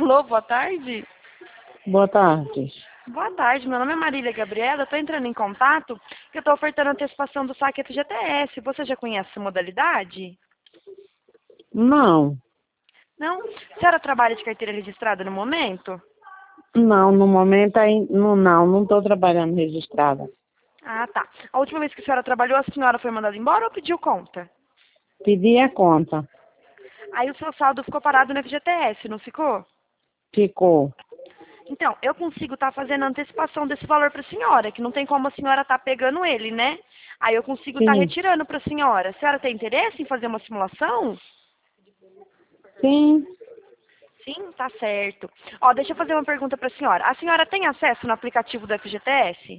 Alô, boa tarde. Boa tarde. Boa tarde, meu nome é Marília Gabriela, eu estou entrando em contato porque eu estou ofertando antecipação do saque FGTS. Você já conhece essa modalidade? Não, Não? A senhora trabalha de carteira registrada no momento? não, no momento aí, não estou trabalhando registrada. Ah, tá. A última vez que a senhora trabalhou, a senhora foi mandada embora ou pediu conta? Pedi a conta, Aí o seu saldo ficou parado no FGTS, não ficou? ficou. Então, eu consigo estar fazendo a antecipação desse valor para a senhora, que não tem como a senhora estar pegando ele, né? Aí eu consigo estar Sim, retirando para a senhora. A senhora tem interesse em fazer uma simulação? sim. Sim, tá certo. Ó, deixa eu fazer uma pergunta para a senhora. A senhora tem acesso no aplicativo do FGTS?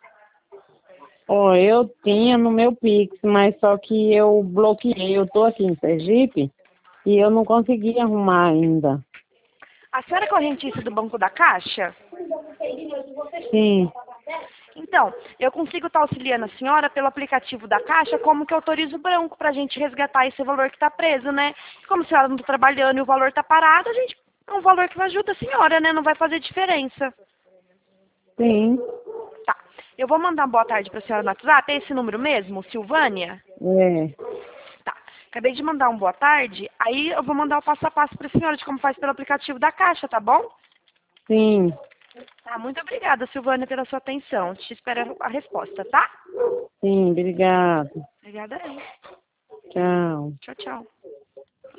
Ó, eu tinha no meu Pix, mas só que eu bloqueei. Eu tô aqui em Sergipe e eu não consegui arrumar ainda. A senhora é correntista do Banco da Caixa? Sim, Então, eu consigo estar auxiliando a senhora pelo aplicativo da Caixa, como que autoriza o banco para a gente resgatar esse valor que está preso, né? Como a senhora não está trabalhando e o valor está parado, a gente é um valor que ajuda a senhora, né? Não vai fazer diferença. sim, Tá. Eu vou mandar uma boa tarde para a senhora no WhatsApp. É esse número mesmo, Silvânia? é, Tá. Acabei de mandar um boa tarde. Aí eu vou mandar o passo a passo para a senhora de como faz pelo aplicativo da Caixa, tá bom? sim, Tá. Muito obrigada, Silvânia, pela sua atenção. Te espero a resposta, tá? sim, obrigado. Obrigada aí. Tchau. Tchau, tchau.